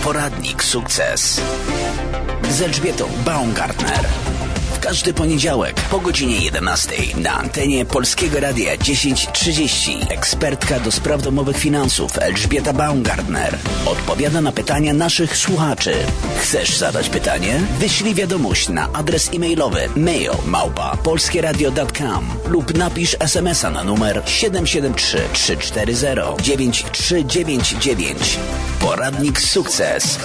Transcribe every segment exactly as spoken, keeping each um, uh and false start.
Poradnik Sukces z Elżbietą Baumgartner. W każdy poniedziałek po godzinie jedenastej na antenie Polskiego Radia dziesięć trzydzieści ekspertka do spraw domowych finansów Elżbieta Baumgartner odpowiada na pytania naszych słuchaczy. Chcesz zadać pytanie? Wyślij wiadomość na adres e-mailowy mail małpa polskieradio kropka com lub napisz es em es a na numer siedem siedem trzy, trzy cztery zero, dziewięć trzy dziewięć dziewięć. Poradnik Sukces.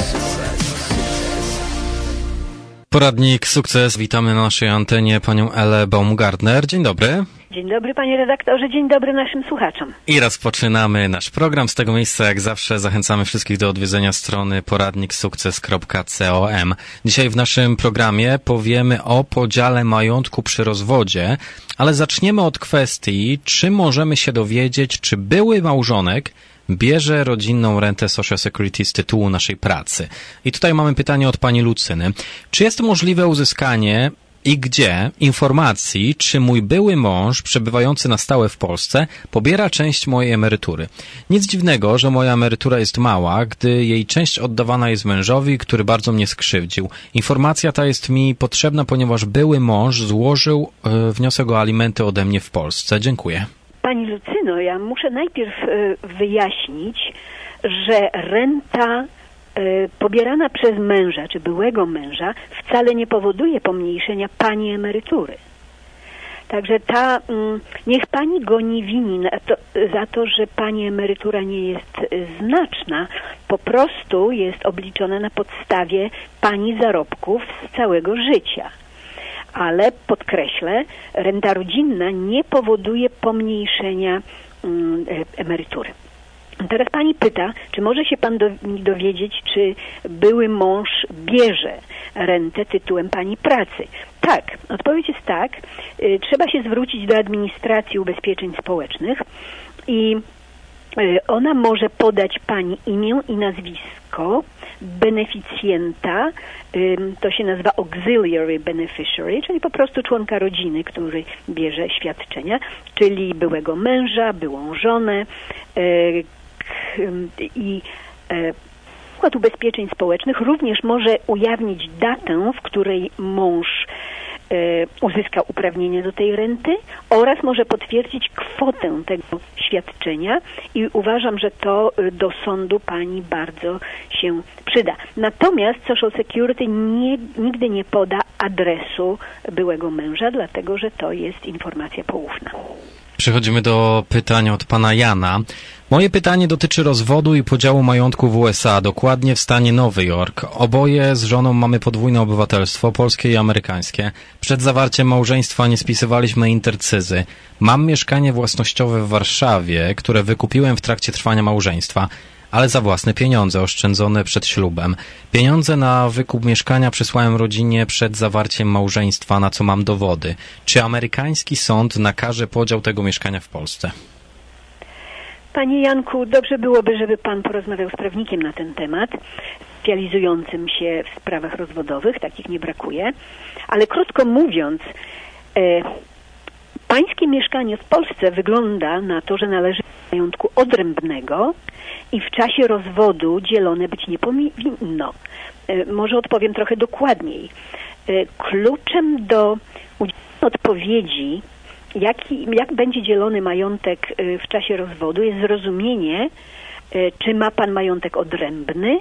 Poradnik Sukces. Witamy na naszej antenie panią Elę Baumgartner. Dzień dobry. Dzień dobry panie redaktorze, dzień dobry naszym słuchaczom. I rozpoczynamy nasz program. Z tego miejsca jak zawsze zachęcamy wszystkich do odwiedzenia strony poradnik sukces kropka com. Dzisiaj w naszym programie powiemy o podziale majątku przy rozwodzie, ale zaczniemy od kwestii, czy możemy się dowiedzieć, czy były małżonek bierze rodzinną rentę Social Security z tytułu naszej pracy. I tutaj mamy pytanie od pani Lucyny. Czy jest możliwe uzyskanie i gdzie informacji, czy mój były mąż przebywający na stałe w Polsce pobiera część mojej emerytury? Nic dziwnego, że moja emerytura jest mała, gdy jej część oddawana jest mężowi, który bardzo mnie skrzywdził. Informacja ta jest mi potrzebna, ponieważ były mąż złożył e, wniosek o alimenty ode mnie w Polsce. Dziękuję. Pani Lucyno, ja muszę najpierw wyjaśnić, że renta pobierana przez męża czy byłego męża wcale nie powoduje pomniejszenia pani emerytury. Także ta, niech pani go nie wini na to, za to, że pani emerytura nie jest znaczna, po prostu jest obliczona na podstawie pani zarobków z całego życia. Ale podkreślę, renta rodzinna nie powoduje pomniejszenia mm, emerytury. Teraz pani pyta, czy może się pan do, dowiedzieć, czy były mąż bierze rentę tytułem pani pracy? Tak, odpowiedź jest tak. Y, trzeba się zwrócić do administracji ubezpieczeń społecznych i y, ona może podać pani imię i nazwisko beneficjenta, to się nazywa auxiliary beneficiary, czyli po prostu członka rodziny, który bierze świadczenia, czyli byłego męża, byłą żonę i Zakład Ubezpieczeń Społecznych również może ujawnić datę, w której mąż uzyska uprawnienie do tej renty oraz może potwierdzić kwotę tego świadczenia i uważam, że to do sądu pani bardzo się przyda. Natomiast Social Security nie, nigdy nie poda adresu byłego męża, dlatego że to jest informacja poufna. Przechodzimy do pytania od pana Jana. Moje pytanie dotyczy rozwodu i podziału majątku w U S A, dokładnie w stanie Nowy Jork. Oboje z żoną mamy podwójne obywatelstwo, polskie i amerykańskie. Przed zawarciem małżeństwa nie spisywaliśmy intercyzy. Mam mieszkanie własnościowe w Warszawie, które wykupiłem w trakcie trwania małżeństwa, ale za własne pieniądze oszczędzone przed ślubem. Pieniądze na wykup mieszkania przysłałem rodzinie przed zawarciem małżeństwa, na co mam dowody. Czy amerykański sąd nakaże podział tego mieszkania w Polsce? Panie Janku, dobrze byłoby, żeby pan porozmawiał z prawnikiem na ten temat, specjalizującym się w sprawach rozwodowych, takich nie brakuje, ale krótko mówiąc, e, pańskie mieszkanie w Polsce wygląda na to, że należy do majątku odrębnego i w czasie rozwodu dzielone być nie powinno. E, może odpowiem trochę dokładniej. E, kluczem do udzielenia odpowiedzi, Jaki, jak będzie dzielony majątek w czasie rozwodu, jest zrozumienie, czy ma pan majątek odrębny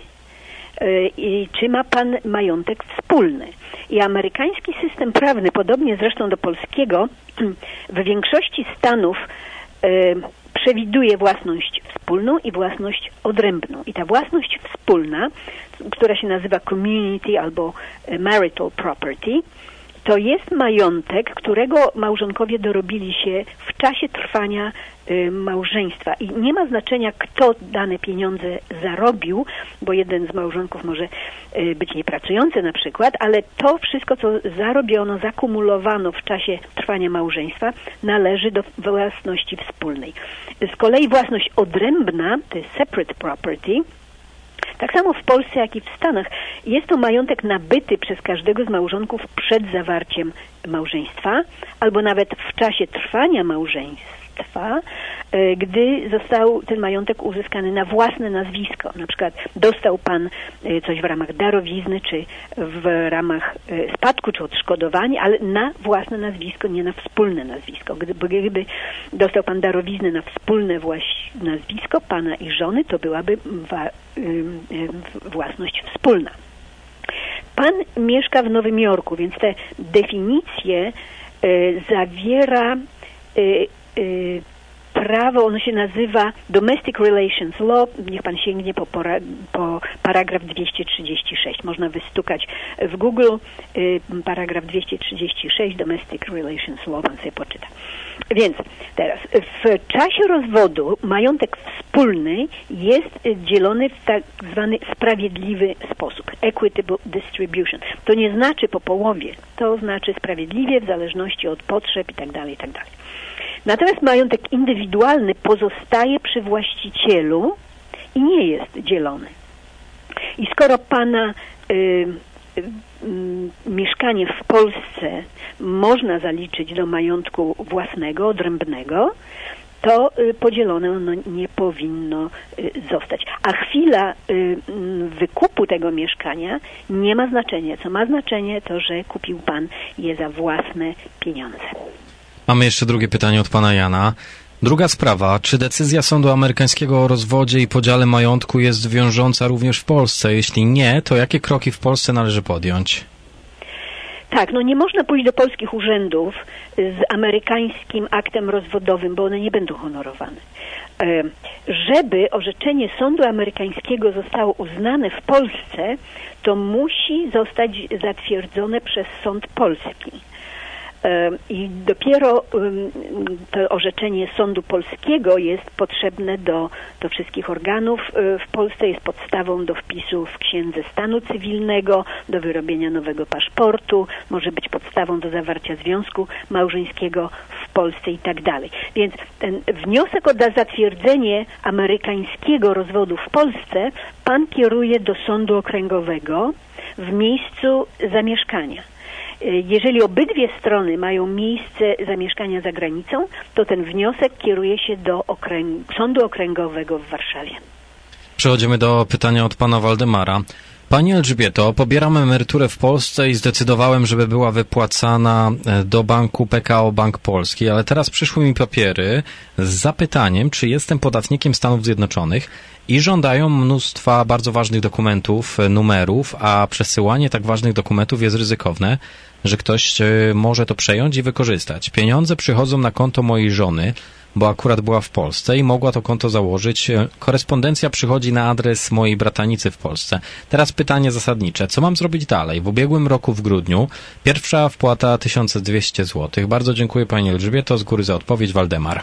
i czy ma pan majątek wspólny. I amerykański system prawny, podobnie zresztą do polskiego, w większości stanów przewiduje własność wspólną i własność odrębną. I ta własność wspólna, która się nazywa community albo marital property, to jest majątek, którego małżonkowie dorobili się w czasie trwania y, małżeństwa. I nie ma znaczenia, kto dane pieniądze zarobił, bo jeden z małżonków może y, być niepracujący na przykład, ale to wszystko, co zarobiono, zakumulowano w czasie trwania małżeństwa, należy do własności wspólnej. Z kolei własność odrębna, to jest separate property, tak samo w Polsce, jak i w Stanach, jest to majątek nabyty przez każdego z małżonków przed zawarciem małżeństwa, albo nawet w czasie trwania małżeństwa, bogactwa, gdy został ten majątek uzyskany na własne nazwisko. Na przykład dostał pan coś w ramach darowizny, czy w ramach spadku, czy odszkodowania, ale na własne nazwisko, nie na wspólne nazwisko. Gdyby, gdyby dostał pan darowiznę na wspólne właś- nazwisko pana i żony, to byłaby wa- własność wspólna. Pan mieszka w Nowym Jorku, więc te definicje y, zawiera y, y, prawo, ono się nazywa Domestic Relations Law, niech pan sięgnie po, pora, po paragraf dwieście trzydzieści sześć. Można wystukać w Google y, paragraf dwieście trzydzieści sześć Domestic Relations Law, pan sobie poczyta. Więc teraz, w czasie rozwodu majątek wspólny jest dzielony w tak zwany sprawiedliwy sposób, equitable distribution. To nie znaczy po połowie, to znaczy sprawiedliwie w zależności od potrzeb itd., itd. Natomiast majątek indywidualny pozostaje przy właścicielu i nie jest dzielony. I skoro pana y, y, mieszkanie w Polsce można zaliczyć do majątku własnego, odrębnego, to y, podzielone ono nie powinno y, zostać. A chwila y, wykupu tego mieszkania nie ma znaczenia. Co ma znaczenie, to że kupił pan je za własne pieniądze. Mamy jeszcze drugie pytanie od pana Jana. Druga sprawa, czy decyzja sądu amerykańskiego o rozwodzie i podziale majątku jest wiążąca również w Polsce? Jeśli nie, to jakie kroki w Polsce należy podjąć? Tak, no nie można pójść do polskich urzędów z amerykańskim aktem rozwodowym, bo one nie będą honorowane. Żeby orzeczenie sądu amerykańskiego zostało uznane w Polsce, to musi zostać zatwierdzone przez sąd polski. I dopiero to orzeczenie sądu polskiego jest potrzebne do, do wszystkich organów w Polsce, jest podstawą do wpisu w księdze stanu cywilnego, do wyrobienia nowego paszportu, może być podstawą do zawarcia związku małżeńskiego w Polsce i tak dalej. Więc ten wniosek o zatwierdzenie amerykańskiego rozwodu w Polsce pan kieruje do sądu okręgowego w miejscu zamieszkania. Jeżeli obydwie strony mają miejsce zamieszkania za granicą, to ten wniosek kieruje się do okręg- Sądu Okręgowego w Warszawie. Przechodzimy do pytania od pana Waldemara. Pani Elżbieto, pobieram emeryturę w Polsce i zdecydowałem, żeby była wypłacana do banku P K O Bank Polski, ale teraz przyszły mi papiery z zapytaniem, czy jestem podatnikiem Stanów Zjednoczonych i żądają mnóstwa bardzo ważnych dokumentów, numerów, a przesyłanie tak ważnych dokumentów jest ryzykowne, że ktoś może to przejąć i wykorzystać. Pieniądze przychodzą na konto mojej żony, bo akurat była w Polsce i mogła to konto założyć. Korespondencja przychodzi na adres mojej bratanicy w Polsce. Teraz pytanie zasadnicze. Co mam zrobić dalej? W ubiegłym roku w grudniu pierwsza wpłata tysiąc dwieście złotych. Bardzo dziękuję pani Elżbieto z góry za odpowiedź. Waldemar.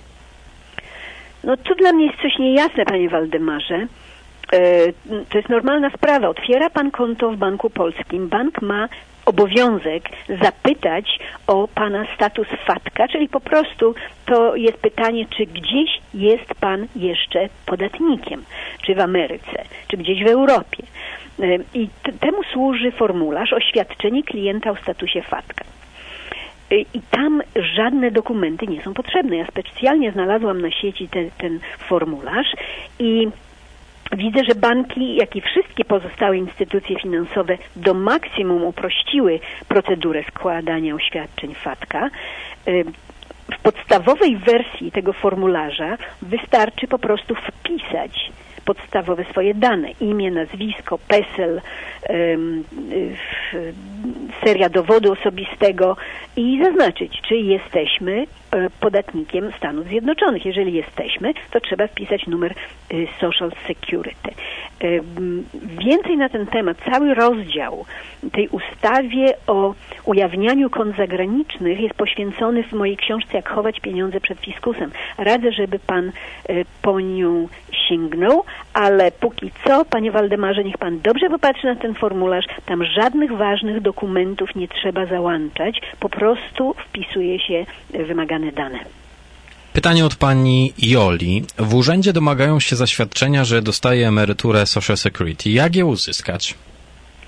No tu dla mnie jest coś niejasne, panie Waldemarze. To jest normalna sprawa. Otwiera pan konto w Banku Polskim. Bank ma obowiązek zapytać o pana status fatka, czyli po prostu to jest pytanie, czy gdzieś jest pan jeszcze podatnikiem, czy w Ameryce, czy gdzieś w Europie. I t- temu służy formularz oświadczenie klienta o statusie fatka. I tam żadne dokumenty nie są potrzebne. Ja specjalnie znalazłam na sieci te, ten formularz i widzę, że banki, jak i wszystkie pozostałe instytucje finansowe do maksimum uprościły procedurę składania oświadczeń fatka. W podstawowej wersji tego formularza wystarczy po prostu wpisać podstawowe swoje dane, imię, nazwisko, PESEL, um, seria dowodu osobistego i zaznaczyć, czy jesteśmy podatnikiem Stanów Zjednoczonych. Jeżeli jesteśmy, to trzeba wpisać numer Social Security. Więcej na ten temat, cały rozdział tej ustawie o ujawnianiu kont zagranicznych jest poświęcony w mojej książce Jak chować pieniądze przed fiskusem. Radzę, żeby pan po nią sięgnął, ale póki co, panie Waldemarze, niech pan dobrze popatrzy na ten formularz. Tam żadnych ważnych dokumentów nie trzeba załączać, po prostu wpisuje się wymagane dane. Pytanie od pani Joli. W urzędzie domagają się zaświadczenia, że dostaje emeryturę Social Security. Jak je uzyskać?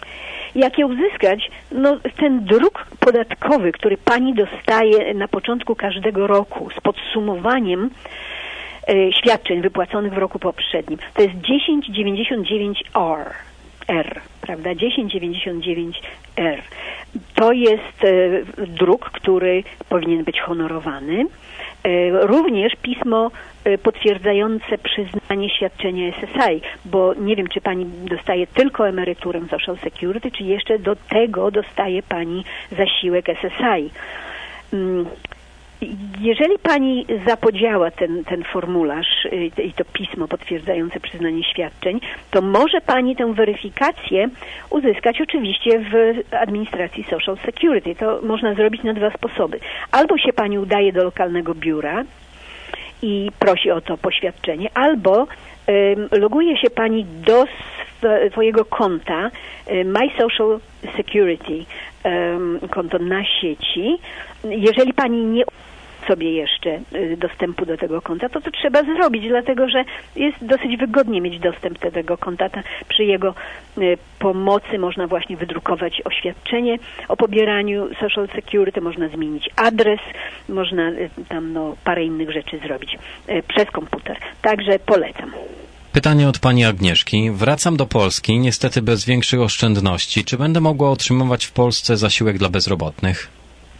Jak je uzyskać? No, ten druk podatkowy, który pani dostaje na początku każdego roku z podsumowaniem e, świadczeń wypłaconych w roku poprzednim, to jest dziesięć dziewięćdziesiąt dziewięć R. R, prawda? dziesięć dziewięćdziesiąt dziewięć R. To jest e, druk, który powinien być honorowany. E, również pismo e, potwierdzające przyznanie świadczenia S S I, bo nie wiem, czy pani dostaje tylko emeryturę Social Security, czy jeszcze do tego dostaje pani zasiłek S S I. Mm. Jeżeli pani zapodziała ten, ten formularz i to pismo potwierdzające przyznanie świadczeń, to może pani tę weryfikację uzyskać oczywiście w administracji Social Security. To można zrobić na dwa sposoby. Albo się pani udaje do lokalnego biura i prosi o to poświadczenie, albo um, loguje się pani do swojego konta um, My Social Security, um, konto na sieci. Jeżeli pani nie sobie jeszcze dostępu do tego konta, to to trzeba zrobić, dlatego że jest dosyć wygodnie mieć dostęp do tego konta. Przy jego pomocy można właśnie wydrukować oświadczenie o pobieraniu Social Security, można zmienić adres, można tam no, parę innych rzeczy zrobić przez komputer. Także polecam. Pytanie od pani Agnieszki. Wracam do Polski, niestety bez większych oszczędności. Czy będę mogła otrzymywać w Polsce zasiłek dla bezrobotnych?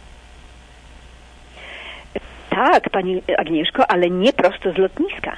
Tak, pani Agnieszko, ale nie prosto z lotniska.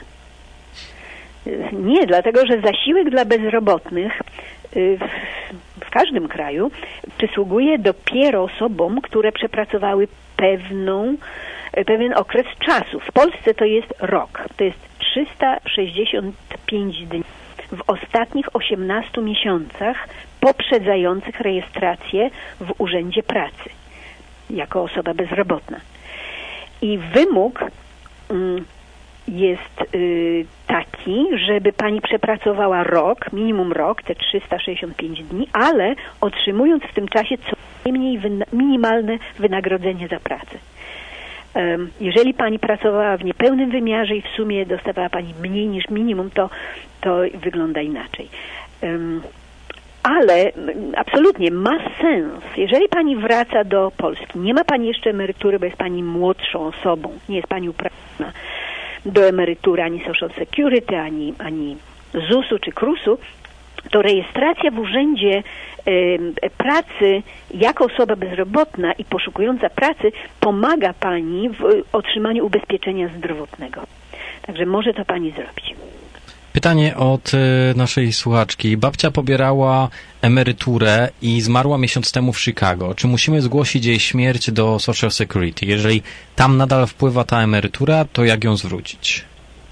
Nie, dlatego że zasiłek dla bezrobotnych w, w każdym kraju przysługuje dopiero osobom, które przepracowały pewną, pewien okres czasu. W Polsce to jest rok. To jest trzysta sześćdziesiąt pięć dni w ostatnich osiemnastu miesiącach poprzedzających rejestrację w Urzędzie Pracy jako osoba bezrobotna. I wymóg mm, jest y, taki, żeby pani przepracowała rok, minimum rok, te trzysta sześćdziesiąt pięć dni, ale otrzymując w tym czasie co najmniej wyna- minimalne wynagrodzenie za pracę. Um, jeżeli pani pracowała w niepełnym wymiarze i w sumie dostawała pani mniej niż minimum, to, to wygląda inaczej. Um, Ale absolutnie ma sens. Jeżeli pani wraca do Polski, nie ma pani jeszcze emerytury, bo jest pani młodszą osobą, nie jest pani uprawniona do emerytury ani Social Security, ani, ani zusu czy krusu, to rejestracja w Urzędzie y, Pracy jako osoba bezrobotna i poszukująca pracy pomaga pani w otrzymaniu ubezpieczenia zdrowotnego. Także może to pani zrobić. Pytanie od naszej słuchaczki. Babcia pobierała emeryturę i zmarła miesiąc temu w Chicago. Czy musimy zgłosić jej śmierć do Social Security? Jeżeli tam nadal wpływa ta emerytura, to jak ją zwrócić?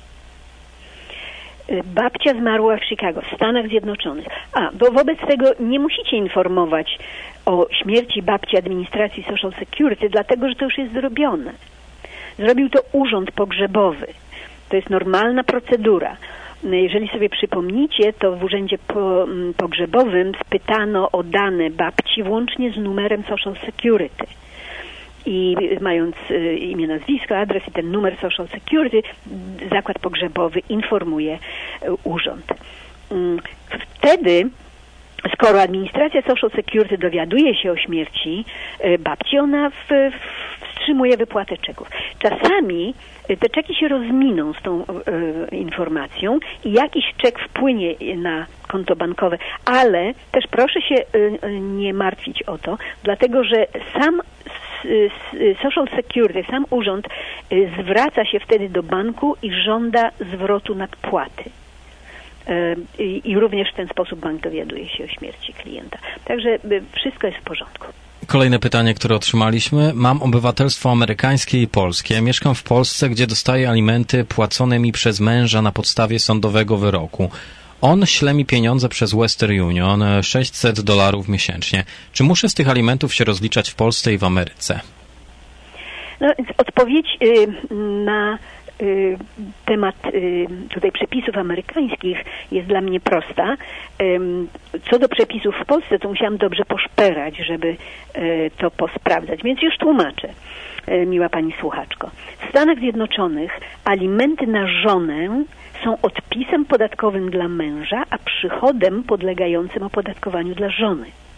Babcia zmarła w Chicago, w Stanach Zjednoczonych. A, bo wobec tego nie musicie informować o śmierci babci administracji Social Security, dlatego że to już jest zrobione. Zrobił to Urząd Pogrzebowy. To jest normalna procedura. Jeżeli sobie przypomnicie, to w Urzędzie po, Pogrzebowym spytano o dane babci włącznie z numerem Social Security. I mając imię, nazwisko, adres i ten numer Social Security, zakład pogrzebowy informuje urząd. Wtedy, skoro administracja Social Security dowiaduje się o śmierci babci, ona w, wstrzymuje wypłatę czeków. Czasami te czeki się rozminą z tą e, informacją i jakiś czek wpłynie na konto bankowe, ale też proszę się e, nie martwić o to, dlatego że sam Social Security, sam urząd e, zwraca się wtedy do banku i żąda zwrotu nadpłaty. E, i, I również w ten sposób bank dowiaduje się o śmierci klienta. Także e, wszystko jest w porządku. Kolejne pytanie, które otrzymaliśmy. Mam obywatelstwo amerykańskie i polskie. Mieszkam w Polsce, gdzie dostaję alimenty płacone mi przez męża na podstawie sądowego wyroku. On śle mi pieniądze przez Western Union, sześćset dolarów miesięcznie. Czy muszę z tych alimentów się rozliczać w Polsce i w Ameryce? No, odpowiedź y, na y, temat y, tutaj przepisów amerykańskich jest dla mnie prosta. Y, co do przepisów w Polsce, to musiałam dobrze poszperać, żeby y, to posprawdzać, więc już tłumaczę, y, miła pani słuchaczko. W Stanach Zjednoczonych alimenty na żonę są odpisem podatkowym dla męża, a przychodem podlegającym opodatkowaniu dla żony.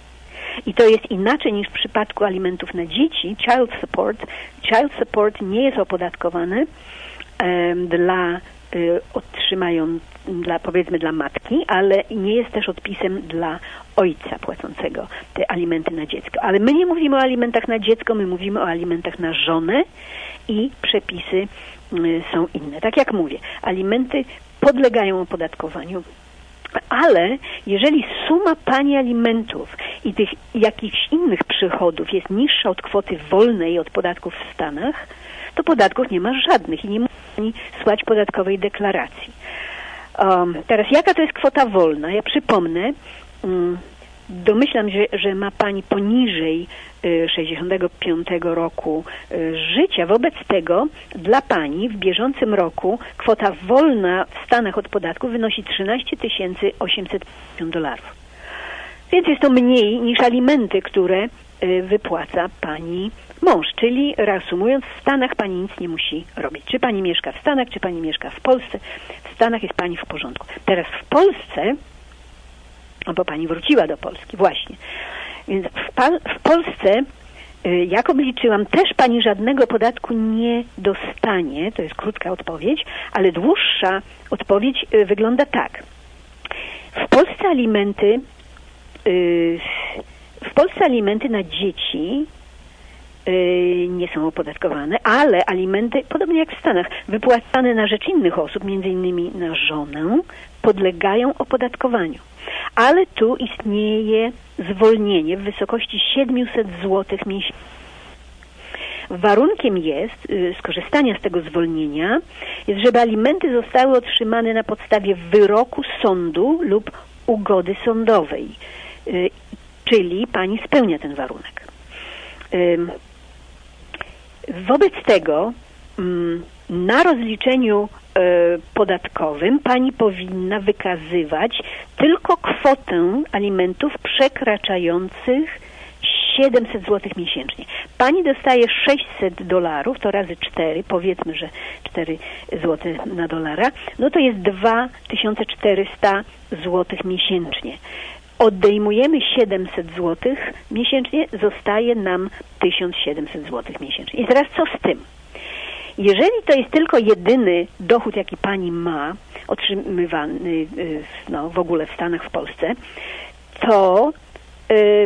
I to jest inaczej niż w przypadku alimentów na dzieci. Child support, child support nie jest opodatkowany um, dla y, otrzymając, dla, powiedzmy dla matki, ale nie jest też odpisem dla ojca płacącego te alimenty na dziecko. Ale my nie mówimy o alimentach na dziecko, my mówimy o alimentach na żonę i przepisy y, są inne. Tak jak mówię, alimenty podlegają opodatkowaniu, ale jeżeli suma pani alimentów i tych jakichś innych przychodów jest niższa od kwoty wolnej od podatków w Stanach, to podatków nie ma żadnych i nie musi pani słać podatkowej deklaracji. Um, teraz jaka to jest kwota wolna? Ja przypomnę, um, domyślam się, że ma pani poniżej y, sześćdziesiątego piątego roku y, życia. Wobec tego dla pani w bieżącym roku kwota wolna w Stanach od podatku wynosi trzynaście tysięcy osiemset pięćdziesiąt dolarów. Więc jest to mniej niż alimenty, które y, wypłaca pani mąż. Czyli reasumując, w Stanach pani nic nie musi robić. Czy pani mieszka w Stanach, czy pani mieszka w Polsce. W Stanach jest pani w porządku. Teraz w Polsce, no bo pani wróciła do Polski, właśnie. Więc w, pa- w Polsce, y, jak obliczyłam, też pani żadnego podatku nie dostanie. To jest krótka odpowiedź, ale dłuższa odpowiedź y, wygląda tak. W Polsce alimenty y, w Polsce alimenty na dzieci y, nie są opodatkowane, ale alimenty, podobnie jak w Stanach, wypłacane na rzecz innych osób, między innymi na żonę, podlegają opodatkowaniu. Ale tu istnieje zwolnienie w wysokości siedemset złotych miesięcznie. Warunkiem jest y, skorzystania z tego zwolnienia, jest, żeby alimenty zostały otrzymane na podstawie wyroku sądu lub ugody sądowej. Y, czyli pani spełnia ten warunek. Y, wobec tego y, na rozliczeniu podatkowym pani powinna wykazywać tylko kwotę alimentów przekraczających siedemset złotych miesięcznie. Pani dostaje sześćset dolarów, to razy cztery, powiedzmy, że cztery złote na dolara, no to jest dwa tysiące czterysta złotych miesięcznie. Odejmujemy siedemset złotych miesięcznie, zostaje nam tysiąc siedemset złotych miesięcznie. I teraz co z tym? Jeżeli to jest tylko jedyny dochód, jaki pani ma, otrzymywany no, w ogóle w Stanach, w Polsce, to y,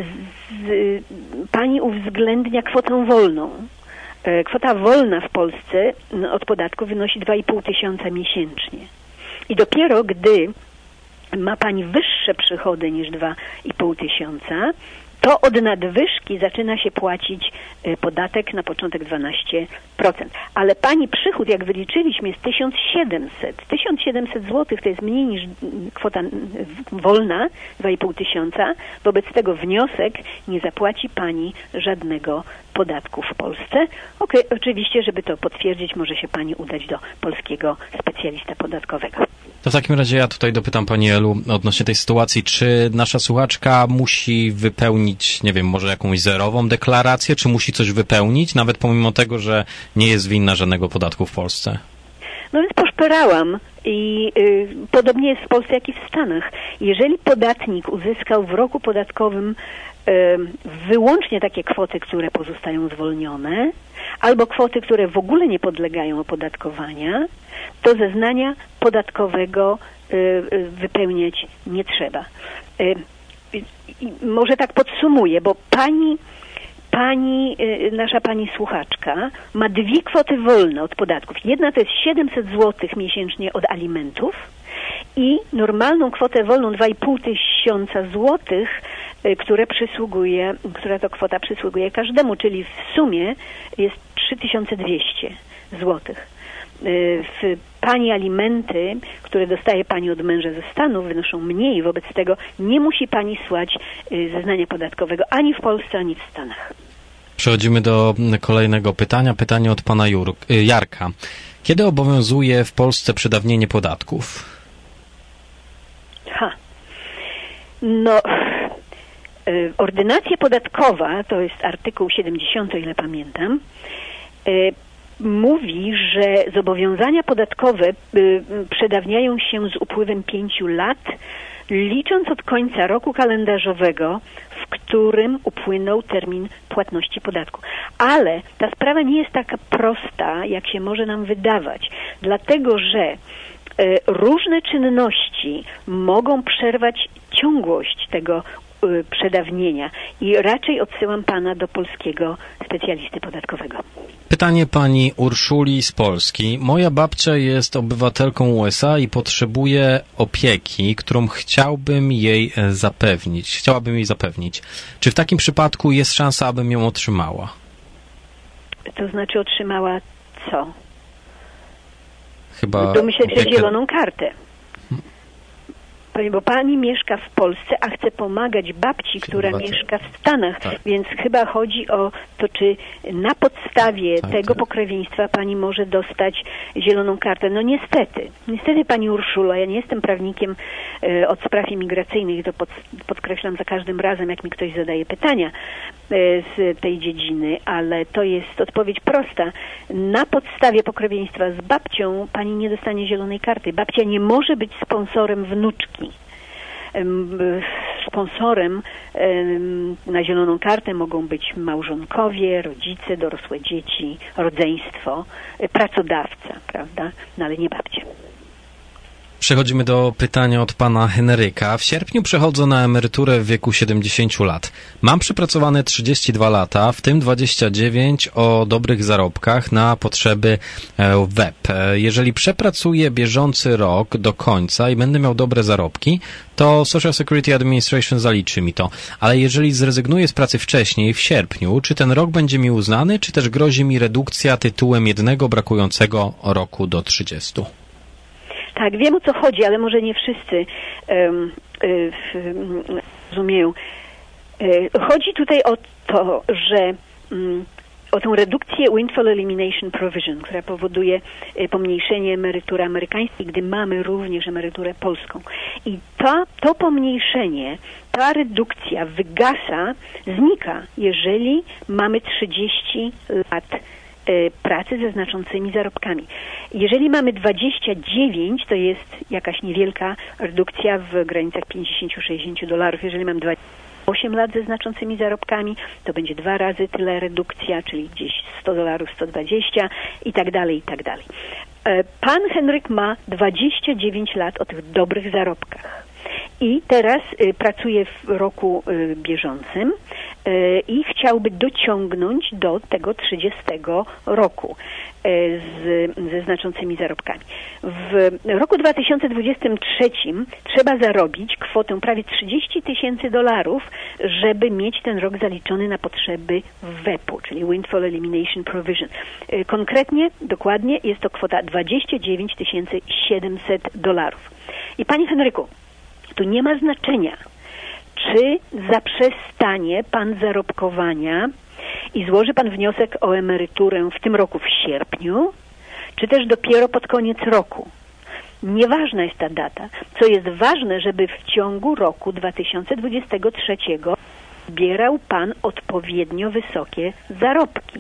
z, pani uwzględnia kwotę wolną. Y, kwota wolna w Polsce no, od podatku wynosi dwa i pół tysiąca miesięcznie. I dopiero gdy ma pani wyższe przychody niż dwa i pół tysiąca, to od nadwyżki zaczyna się płacić podatek na początek dwanaście procent. Ale pani przychód, jak wyliczyliśmy, jest tysiąc siedemset. tysiąc siedemset złotych to jest mniej niż kwota wolna, dwa i pół tysiąca. Wobec tego wniosek, nie zapłaci pani żadnego podatku w Polsce. Okej, oczywiście, żeby to potwierdzić, może się pani udać do polskiego specjalista podatkowego. To w takim razie ja tutaj dopytam pani Elu odnośnie tej sytuacji, czy nasza słuchaczka musi wypełnić, nie wiem, może jakąś zerową deklarację, czy musi coś wypełnić, nawet pomimo tego, że nie jest winna żadnego podatku w Polsce? No więc poszperałam i y, podobnie jest w Polsce, jak i w Stanach. Jeżeli podatnik uzyskał w roku podatkowym y, wyłącznie takie kwoty, które pozostają zwolnione, albo kwoty, które w ogóle nie podlegają opodatkowania, to zeznania podatkowego y, y, wypełniać nie trzeba. Y, y, może tak podsumuję, bo pani Pani, nasza pani słuchaczka ma dwie kwoty wolne od podatków. Jedna to jest siedemset złotych miesięcznie od alimentów i normalną kwotę wolną dwa i pół tysiąca złotych, które przysługuje, która to kwota przysługuje każdemu, czyli w sumie jest trzy tysiące dwieście złotych. W pani alimenty, które dostaje pani od męża ze Stanów, wynoszą mniej, wobec tego nie musi pani słać zeznania podatkowego ani w Polsce, ani w Stanach. Przechodzimy do kolejnego pytania. Pytanie od pana Jur- Jarka. Kiedy obowiązuje w Polsce przedawnienie podatków? Ha. No, ordynacja podatkowa, to jest artykuł siedemdziesiąty, o ile pamiętam, mówi, że zobowiązania podatkowe y, przedawniają się z upływem pięciu lat licząc od końca roku kalendarzowego, w którym upłynął termin płatności podatku. Ale ta sprawa nie jest taka prosta, jak się może nam wydawać, dlatego że różne czynności mogą przerwać ciągłość tego przedawnienia i raczej odsyłam pana do polskiego specjalisty podatkowego. Pytanie pani Urszuli z Polski. Moja babcia jest obywatelką U S A i potrzebuje opieki, którą chciałbym jej zapewnić. Chciałabym jej zapewnić. Czy w takim przypadku jest szansa, abym ją otrzymała? To znaczy otrzymała co? Chyba domyślę się opiekę... zieloną kartę. Bo pani mieszka w Polsce, a chce pomagać babci, która Chyba mieszka w Stanach, tak. Więc chyba chodzi o to, czy na podstawie tak, tego tak. pokrewieństwa pani może dostać zieloną kartę. No niestety, niestety pani Urszulo, ja nie jestem prawnikiem e, od spraw imigracyjnych, to pod, podkreślam za każdym razem, jak mi ktoś zadaje pytania e, z tej dziedziny, ale to jest odpowiedź prosta. Na podstawie pokrewieństwa z babcią pani nie dostanie zielonej karty. Babcia nie może być sponsorem wnuczki. Sponsorem na zieloną kartę mogą być małżonkowie, rodzice, dorosłe dzieci, rodzeństwo, pracodawca, prawda? No ale nie babcia. Przechodzimy do pytania od pana Henryka. W sierpniu przechodzę na emeryturę w wieku siedemdziesięciu lat. Mam przepracowane trzydzieści dwa lata, w tym dwadzieścia dziewięć o dobrych zarobkach na potrzeby W E P. Jeżeli przepracuję bieżący rok do końca i będę miał dobre zarobki, to Social Security Administration zaliczy mi to. Ale jeżeli zrezygnuję z pracy wcześniej, w sierpniu, czy ten rok będzie mi uznany, czy też grozi mi redukcja tytułem jednego brakującego roku do trzydziestu? Tak, wiem o co chodzi, ale może nie wszyscy um, um, rozumieją. Chodzi tutaj o to, że um, o tą redukcję Windfall Elimination Provision, która powoduje pomniejszenie emerytury amerykańskiej, gdy mamy również emeryturę polską. I to, to pomniejszenie, ta redukcja wygasa, znika, jeżeli mamy trzydzieści lat pracy ze znaczącymi zarobkami. Jeżeli mamy dwadzieścia dziewięć, to jest jakaś niewielka redukcja w granicach pięćdziesiąt do sześćdziesięciu dolarów. Jeżeli mam dwadzieścia osiem lat ze znaczącymi zarobkami, to będzie dwa razy tyle redukcja, czyli gdzieś sto dolarów, sto dwadzieścia i tak dalej, i tak dalej. Pan Henryk ma dwadzieścia dziewięć lat o tych dobrych zarobkach. I teraz y, pracuje w roku y, bieżącym y, i chciałby dociągnąć do tego trzydziestego roku y, z, ze znaczącymi zarobkami. W roku dwa tysiące dwudziestym trzecim trzeba zarobić kwotę prawie trzydzieści tysięcy dolarów, żeby mieć ten rok zaliczony na potrzeby W E P u, czyli Windfall Elimination Provision. Y, konkretnie, dokładnie jest to kwota dwadzieścia dziewięć tysięcy siedemset dolarów. I panie Henryku, tu nie ma znaczenia, czy zaprzestanie pan zarobkowania i złoży pan wniosek o emeryturę w tym roku w sierpniu, czy też dopiero pod koniec roku. Nieważna jest ta data. Co jest ważne, żeby w ciągu roku dwa tysiące dwudziestego trzeciego zbierał pan odpowiednio wysokie zarobki.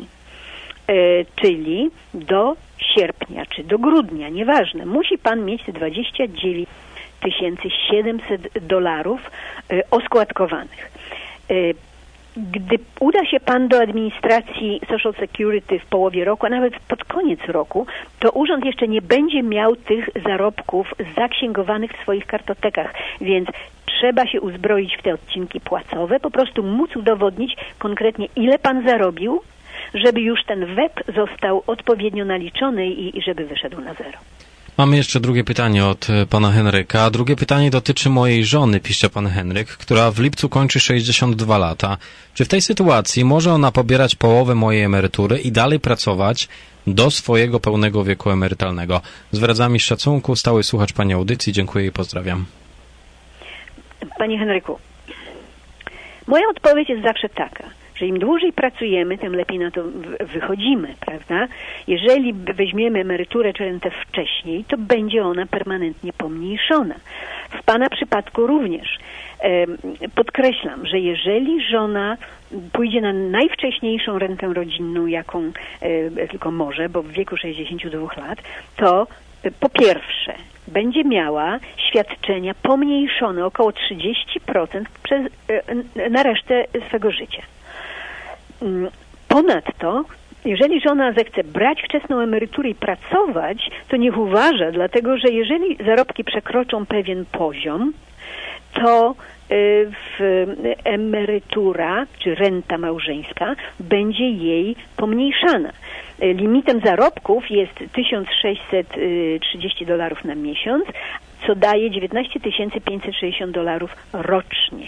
E, czyli do sierpnia, czy do grudnia, nieważne. Musi pan mieć te dwadzieścia dziewięć tysięcy siedemset dolarów y, oskładkowanych. Y, gdy uda się pan do administracji Social Security w połowie roku, a nawet pod koniec roku, to urząd jeszcze nie będzie miał tych zarobków zaksięgowanych w swoich kartotekach, więc trzeba się uzbroić w te odcinki płacowe, po prostu móc udowodnić konkretnie, ile pan zarobił, żeby już ten W E P został odpowiednio naliczony i, i żeby wyszedł na zero. Mamy jeszcze drugie pytanie od pana Henryka. Drugie pytanie dotyczy mojej żony, pisze pan Henryk, która w lipcu kończy sześćdziesiąt dwa lata. Czy w tej sytuacji może ona pobierać połowę mojej emerytury i dalej pracować do swojego pełnego wieku emerytalnego? Zwraca mi szacunku, stały słuchacz pani audycji. Dziękuję i pozdrawiam. Panie Henryku, moja odpowiedź jest zawsze taka, że im dłużej pracujemy, tym lepiej na to wychodzimy, prawda? Jeżeli weźmiemy emeryturę czy rentę wcześniej, to będzie ona permanentnie pomniejszona. W pana przypadku również. Podkreślam, że jeżeli żona pójdzie na najwcześniejszą rentę rodzinną, jaką tylko może, bo w wieku sześćdziesięciu dwóch lat, to po pierwsze będzie miała świadczenia pomniejszone około trzydzieści procent przez, na resztę swego życia. Ponadto, jeżeli żona zechce brać wczesną emeryturę i pracować, to niech uważa, dlatego że jeżeli zarobki przekroczą pewien poziom, to w emerytura czy renta małżeńska będzie jej pomniejszana. Limitem zarobków jest tysiąc sześćset trzydzieści dolarów na miesiąc, co daje dziewiętnaście tysięcy pięćset sześćdziesiąt dolarów rocznie.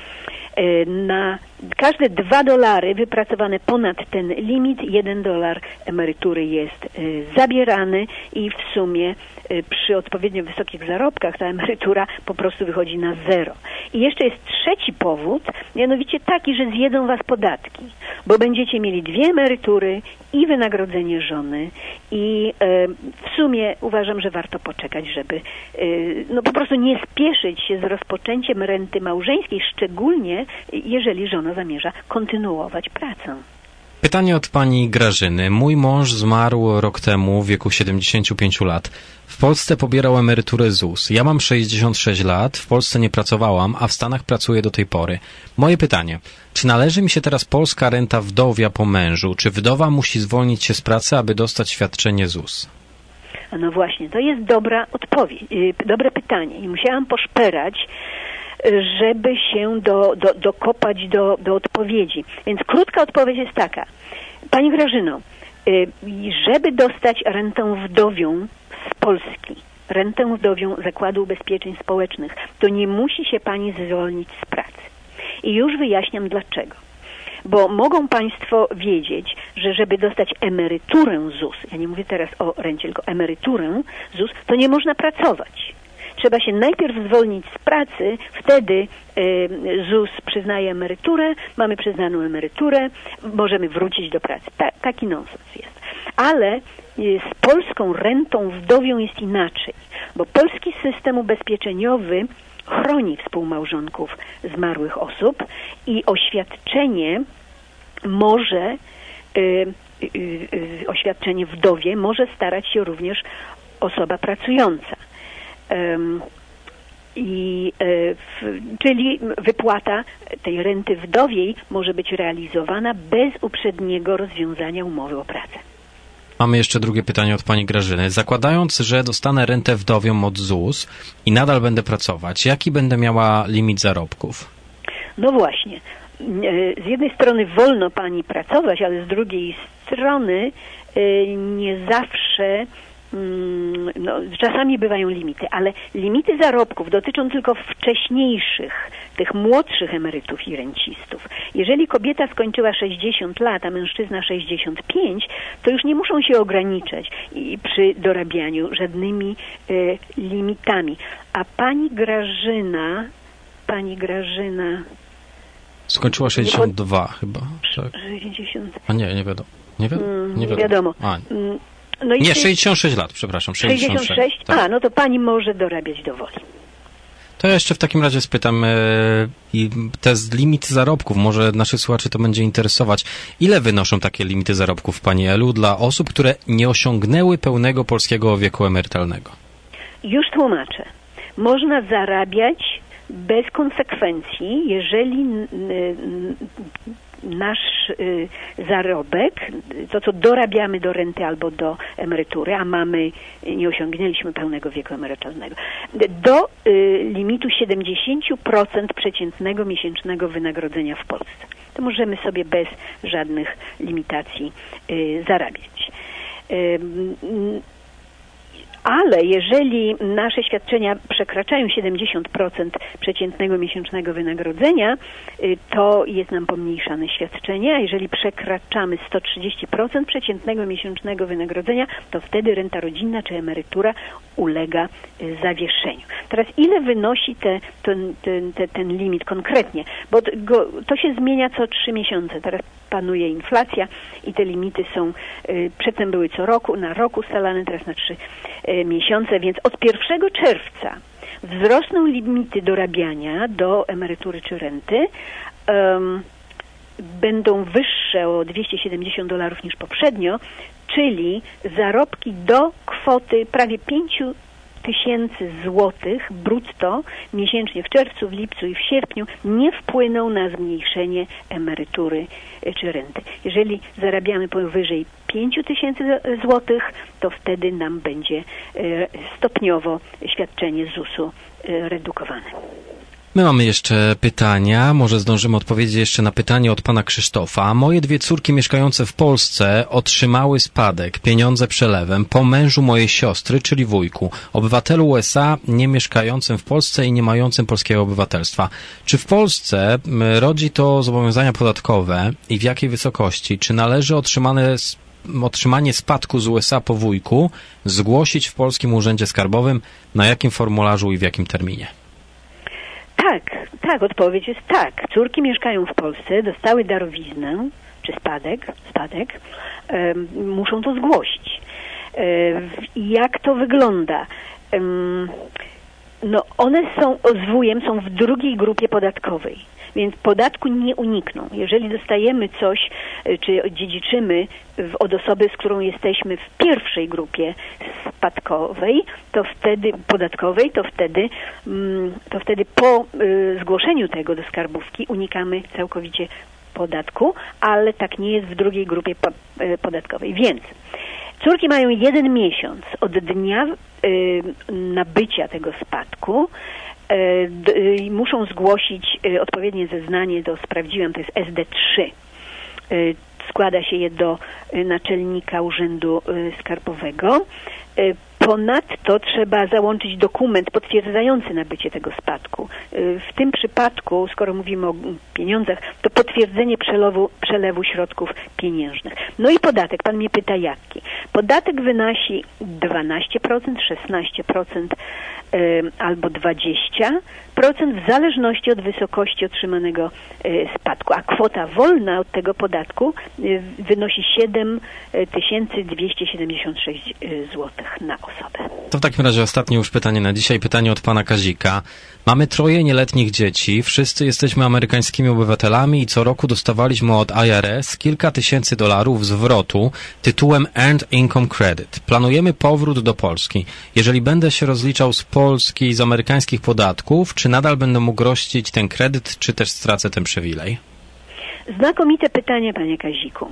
Na każde dwa dolary wypracowane ponad ten limit, jeden dolar emerytury jest zabierany i w sumie przy odpowiednio wysokich zarobkach ta emerytura po prostu wychodzi na zero. I jeszcze jest trzeci powód, mianowicie taki, że zjedzą was podatki, bo będziecie mieli dwie emerytury i wynagrodzenie żony i w sumie uważam, że warto poczekać, żeby no po prostu nie spieszyć się z rozpoczęciem renty małżeńskiej, szczególnie jeżeli żona zamierza kontynuować pracę. Pytanie od pani Grażyny. Mój mąż zmarł rok temu w wieku siedemdziesięciu pięciu lat. W Polsce pobierał emeryturę Z U S. Ja mam sześćdziesiąt sześć lat, w Polsce nie pracowałam, a w Stanach pracuję do tej pory. Moje pytanie, czy należy mi się teraz polska renta wdowia po mężu? Czy wdowa musi zwolnić się z pracy, aby dostać świadczenie Z U S? A no właśnie, to jest dobra odpowiedź, dobre pytanie i musiałam poszperać, żeby się do, do, dokopać do, do odpowiedzi. Więc krótka odpowiedź jest taka. Pani Grażyno, żeby dostać rentę wdowią z Polski, rentę wdowią Zakładu Ubezpieczeń Społecznych, to nie musi się pani zwolnić z pracy. I już wyjaśniam dlaczego. Bo mogą państwo wiedzieć, że żeby dostać emeryturę Z U S, ja nie mówię teraz o rencie, tylko emeryturę Z U S, to nie można pracować. Trzeba się najpierw zwolnić z pracy, wtedy y, Z U S przyznaje emeryturę, mamy przyznaną emeryturę, możemy wrócić do pracy. Ta, taki nonsens jest. Ale y, z polską rentą wdowią jest inaczej, bo polski system ubezpieczeniowy chroni współmałżonków zmarłych osób i oświadczenie może, y, y, y, oświadczenie wdowie może starać się również osoba pracująca. Um, i, y, w, czyli wypłata tej renty wdowiej może być realizowana bez uprzedniego rozwiązania umowy o pracę. Mamy jeszcze drugie pytanie od pani Grażyny. Zakładając, że dostanę rentę wdowią od Z U S i nadal będę pracować, jaki będę miała limit zarobków? No właśnie. Z jednej strony wolno pani pracować, ale z drugiej strony nie zawsze no, czasami bywają limity, ale limity zarobków dotyczą tylko wcześniejszych, tych młodszych emerytów i rencistów. Jeżeli kobieta skończyła sześćdziesiąt lat, a mężczyzna sześćdziesiąt pięć, to już nie muszą się ograniczać i przy dorabianiu żadnymi y, limitami. A pani Grażyna, pani Grażyna... Skończyła sześćdziesiąt dwa pod... chyba. Tak. sześćdziesiąt... A nie, nie wiadomo. Nie wiadomo. Mm, nie wiadomo. A, no i nie, sześćdziesiąt sześć lat, przepraszam. sześćdziesiąt sześć. sześćdziesiąt sześć? Tak. A, no to pani może dorabiać do woli. To ja jeszcze w takim razie spytam, e, i te limity zarobków, może naszych słuchaczy to będzie interesować. Ile wynoszą takie limity zarobków, pani Elu, dla osób, które nie osiągnęły pełnego polskiego wieku emerytalnego? Już tłumaczę. Można zarabiać bez konsekwencji, jeżeli nasz y, zarobek, to co dorabiamy do renty albo do emerytury, a mamy, nie osiągnęliśmy pełnego wieku emerytalnego, do y, limitu siedemdziesiąt procent przeciętnego miesięcznego wynagrodzenia w Polsce. To możemy sobie bez żadnych limitacji y, zarabiać. Y, Ale jeżeli nasze świadczenia przekraczają siedemdziesiąt procent przeciętnego miesięcznego wynagrodzenia, to jest nam pomniejszane świadczenie, a jeżeli przekraczamy sto trzydzieści procent przeciętnego miesięcznego wynagrodzenia, to wtedy renta rodzinna czy emerytura ulega zawieszeniu. Teraz ile wynosi te, ten, ten, ten, ten limit konkretnie? Bo go, to się zmienia co trzy miesiące. Teraz panuje inflacja i te limity są, przedtem były co roku, na rok ustalane, teraz na trzy miesiące, więc od pierwszego czerwca wzrosną limity dorabiania do emerytury czy renty, um, będą wyższe o dwieście siedemdziesiąt dolarów niż poprzednio, czyli zarobki do kwoty prawie pięć tysięcy złotych brutto miesięcznie w czerwcu, w lipcu i w sierpniu nie wpłyną na zmniejszenie emerytury czy renty. Jeżeli zarabiamy powyżej pięć tysięcy złotych, to wtedy nam będzie stopniowo świadczenie zusu redukowane. My mamy jeszcze pytania, może zdążymy odpowiedzieć jeszcze na pytanie od pana Krzysztofa. Moje dwie córki mieszkające w Polsce otrzymały spadek, pieniądze przelewem, po mężu mojej siostry, czyli wujku, obywatelu U S A nie mieszkającym w Polsce i nie mającym polskiego obywatelstwa. Czy w Polsce rodzi to zobowiązania podatkowe i w jakiej wysokości? Czy należy otrzymane otrzymanie spadku z U S A po wujku zgłosić w Polskim Urzędzie Skarbowym? Na jakim formularzu i w jakim terminie? Tak, tak, odpowiedź jest tak. Córki mieszkają w Polsce, dostały darowiznę, czy spadek, spadek, um, muszą to zgłosić. Um, jak to wygląda? Um, no one są, z wujem są w drugiej grupie podatkowej, więc podatku nie unikną. Jeżeli dostajemy coś, czy dziedziczymy od osoby, z którą jesteśmy w pierwszej grupie spadkowej, to wtedy podatkowej, to wtedy, to wtedy po zgłoszeniu tego do skarbówki unikamy całkowicie podatku, ale tak nie jest w drugiej grupie podatkowej. Więc córki mają jeden miesiąc od dnia nabycia tego spadku. Muszą zgłosić odpowiednie zeznanie do, sprawdziłam, to jest S D trzy. Składa się je do naczelnika Urzędu Skarbowego. Ponadto trzeba załączyć dokument potwierdzający nabycie tego spadku. W tym przypadku, skoro mówimy o pieniądzach, to potwierdzenie przelewu, przelewu środków pieniężnych. No i podatek. Pan mnie pyta jaki. Podatek wynosi dwanaście procent, szesnaście procent albo dwadzieścia procent w zależności od wysokości otrzymanego spadku, a kwota wolna od tego podatku wynosi siedem tysięcy dwieście siedemdziesiąt sześć złotych na osobę. To w takim razie ostatnie już pytanie na dzisiaj, pytanie od pana Kazika. Mamy troje nieletnich dzieci, wszyscy jesteśmy amerykańskimi obywatelami i co roku dostawaliśmy od I R S kilka tysięcy dolarów zwrotu tytułem Earned Income Credit. Planujemy powrót do Polski. Jeżeli będę się rozliczał z Polski i z amerykańskich podatków, czy nadal będę mógł rościć ten kredyt, czy też stracę ten przywilej? Znakomite pytanie, panie Kaziku.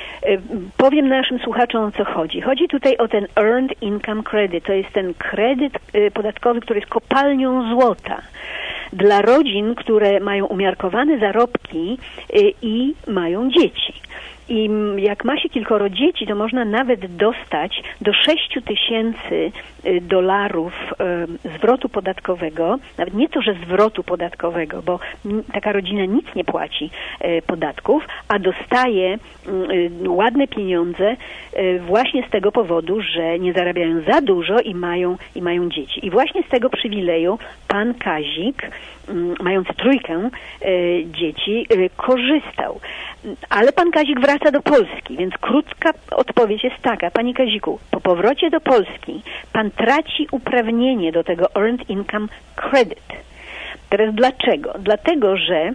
Powiem naszym słuchaczom, o co chodzi. Chodzi tutaj o ten Earned Income Credit. To jest ten kredyt podatkowy, który jest kopalnią złota dla rodzin, które mają umiarkowane zarobki i mają dzieci. I jak ma się kilkoro dzieci, to można nawet dostać do sześć tysięcy dolarów zwrotu podatkowego, nawet nie to, że zwrotu podatkowego, bo taka rodzina nic nie płaci podatków, a dostaje ładne pieniądze właśnie z tego powodu, że nie zarabiają za dużo i mają, i mają dzieci. I właśnie z tego przywileju pan Kazik, mający trójkę dzieci, korzystał. Ale pan Kazik wraca do Polski, więc krótka odpowiedź jest taka. Panie Kaziku, po powrocie do Polski pan traci uprawnienie do tego Earned Income Credit. Teraz dlaczego? Dlatego, że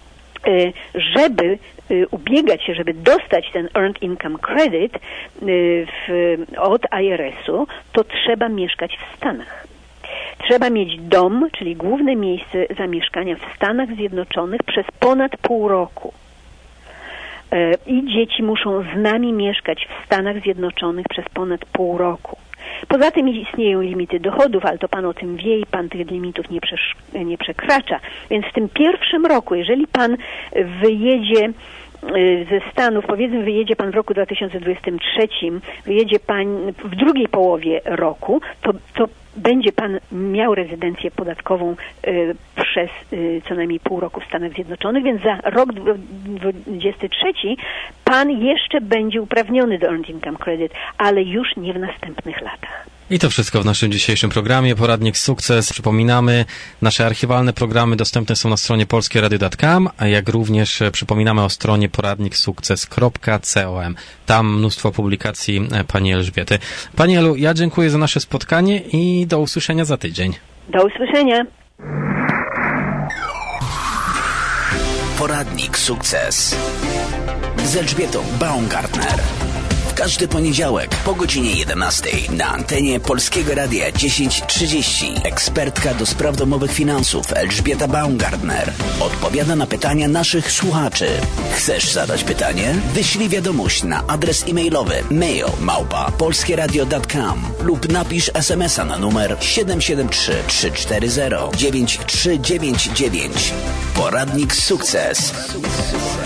żeby ubiegać się, żeby dostać ten Earned Income Credit w, od I R S-u, to trzeba mieszkać w Stanach. Trzeba mieć dom, czyli główne miejsce zamieszkania w Stanach Zjednoczonych przez ponad pół roku. I dzieci muszą z nami mieszkać w Stanach Zjednoczonych przez ponad pół roku. Poza tym istnieją limity dochodów, ale to pan o tym wie i pan tych limitów nie, przesz- nie przekracza. Więc w tym pierwszym roku, jeżeli pan wyjedzie ze Stanów, powiedzmy wyjedzie pan w roku dwa tysiące dwudziestym trzecim, wyjedzie pan w drugiej połowie roku, to, to będzie pan miał rezydencję podatkową y, przez y, co najmniej pół roku w Stanach Zjednoczonych, więc za rok dwudziesty trzeci pan jeszcze będzie uprawniony do Earned Income Credit, ale już nie w następnych latach. I to wszystko w naszym dzisiejszym programie Poradnik Sukces. Przypominamy, nasze archiwalne programy dostępne są na stronie polskie radio kropka com, a jak również przypominamy o stronie poradnik sukces kropka com. Tam mnóstwo publikacji pani Elżbiety. Pani Elu, ja dziękuję za nasze spotkanie i do usłyszenia za tydzień. Do usłyszenia. Poradnik Sukces z Elżbietą Baumgartner. W W każdy poniedziałek po godzinie jedenastej na antenie Polskiego Radia dziesięć trzydzieści. Ekspertka do spraw domowych finansów Elżbieta Baumgartner odpowiada na pytania naszych słuchaczy. Chcesz zadać pytanie? Wyślij wiadomość na adres e-mailowy mail małpa polskieradio kropka com lub napisz es em es a na numer siedem siedem trzy trzy cztery zero dziewięć trzy dziewięć dziewięć. Poradnik Sukces.